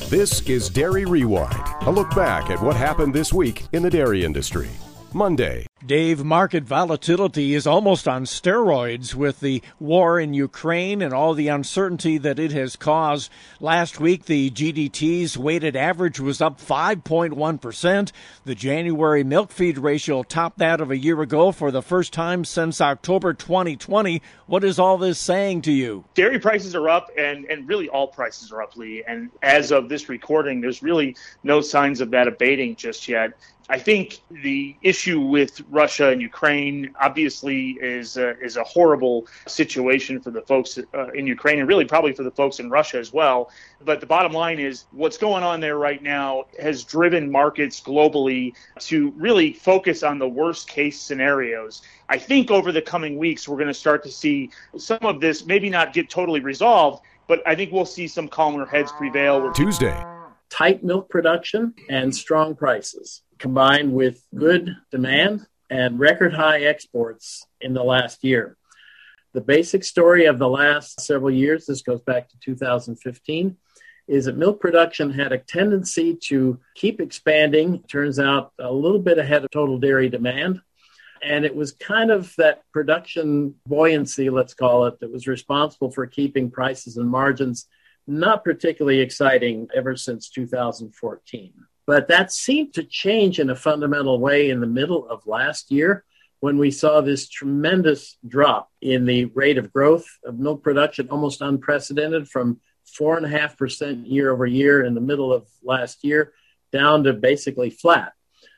This is Dairy Rewind, a look back at what happened this week in the dairy industry. Monday. Dave, market volatility is almost on steroids with the war in Ukraine and all the uncertainty that it has caused. Last week, the GDT's weighted average was up 5.1%. The January milk feed ratio topped that of a year ago for the first time since October 2020. What is all this saying to you? Dairy prices are up, and really all prices are up, Lee. And as of this recording, there's really no signs of that abating just yet. I think the issue with Russia and Ukraine obviously is a horrible situation for the folks in Ukraine, and really probably for the folks in Russia as well. But the bottom line is what's going on there right now has driven markets globally to really focus on the worst case scenarios. I think over the coming weeks, we're going to start to see some of this maybe not get totally resolved, but I think we'll see some calmer heads prevail. Tuesday. Tight milk production and strong prices, combined with good demand and record high exports in the last year. The basic story of the last several years, this goes back to 2015, is that milk production had a tendency to keep expanding, turns out a little bit ahead of total dairy demand. And it was kind of that production buoyancy, let's call it, that was responsible for keeping prices and margins not particularly exciting ever since 2014. But that seemed to change in a fundamental way in the middle of last year when we saw this tremendous drop in the rate of growth of milk production, almost unprecedented, from 4.5% year over year in the middle of last year down to basically flat.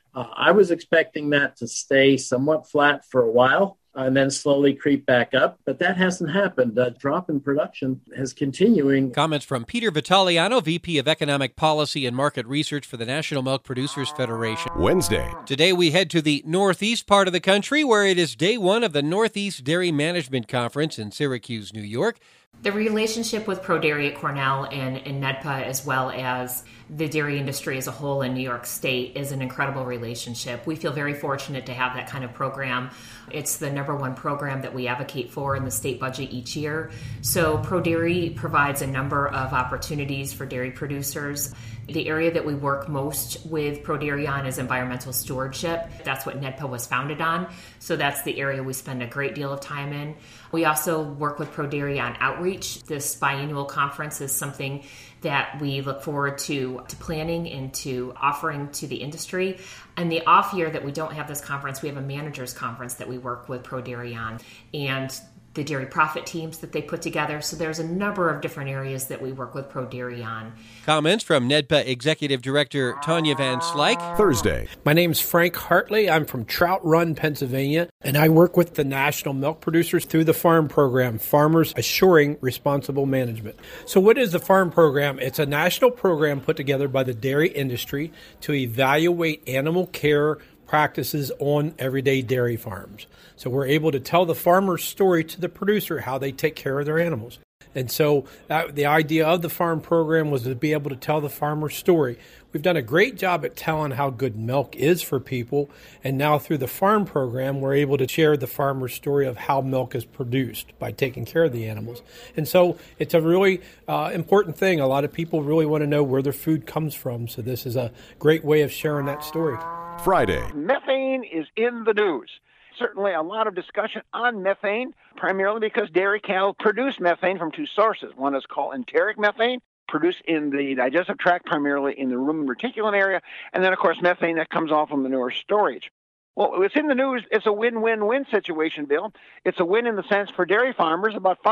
I was expecting that to stay somewhat flat for a while and then slowly creep back up, but that hasn't happened. The drop in production is continuing. Comments from Peter Vitaliano, VP of Economic Policy and Market Research for the National Milk Producers Federation. Wednesday. Today we head to the northeast part of the country where it is day one of the Northeast Dairy Management Conference in Syracuse, New York. The relationship with ProDairy at Cornell and NEDPA, as well as the dairy industry as a whole in New York State, is an incredible relationship. We feel very fortunate to have that kind of program. It's the number one program that we advocate for in the state budget each year. So ProDairy provides a number of opportunities for dairy producers. The area that we work most with ProDairy on is environmental stewardship. That's what NEDPA was founded on. So that's the area we spend a great deal of time in. We also work with ProDairy on outreach. This biannual conference is something that we look forward to planning and to offering to the industry. And the off year that we don't have this conference, we have a managers conference that we work with ProDairy on, and the dairy profit teams that they put together. So there's a number of different areas that we work with ProDairy on. Comments from NEDPA Executive Director Tanya Van Slyke. Thursday. My name's Frank Hartley. I'm from Trout Run, Pennsylvania, and I work with the national milk producers through the FARM program, Farmers Assuring Responsible Management. So what is the FARM program? It's a national program put together by the dairy industry to evaluate animal care practices on everyday dairy farms. So we're able to tell the farmer's story to the producer, how they take care of their animals. And so the idea of the farm program was to be able to tell the farmer's story. We've done a great job at telling how good milk is for people. And now through the farm program, we're able to share the farmer's story of how milk is produced by taking care of the animals. And so it's a really important thing. A lot of people really want to know where their food comes from. So this is a great way of sharing that story. Friday. Methane is in the news. Certainly a lot of discussion on methane, primarily because dairy cattle produce methane from two sources. One is called enteric methane, produced in the digestive tract, primarily in the rumen reticulum area, and then, of course, methane that comes off of manure storage. Well, it's in the news. It's a win-win-win situation, Bill. It's a win in the sense for dairy farmers. About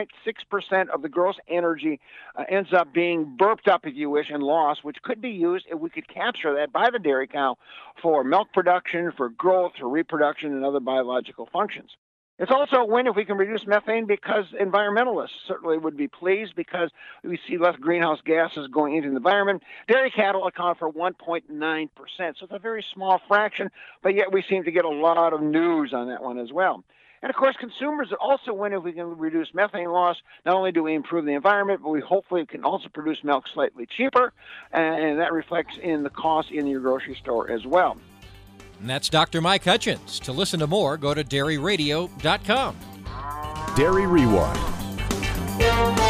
5.6% of the gross energy ends up being burped up, if you wish, and lost, which could be used if we could capture that by the dairy cow for milk production, for growth, for reproduction, and other biological functions. It's also a win if we can reduce methane because environmentalists certainly would be pleased because we see less greenhouse gases going into the environment. Dairy cattle account for 1.9%, so it's a very small fraction, but yet we seem to get a lot of news on that one as well. And, of course, consumers also win if we can reduce methane loss. Not only do we improve the environment, but we hopefully can also produce milk slightly cheaper, and that reflects in the cost in your grocery store as well. And that's Dr. Mike Hutchins. To listen to more, go to dairyradio.com. Dairy Rewind.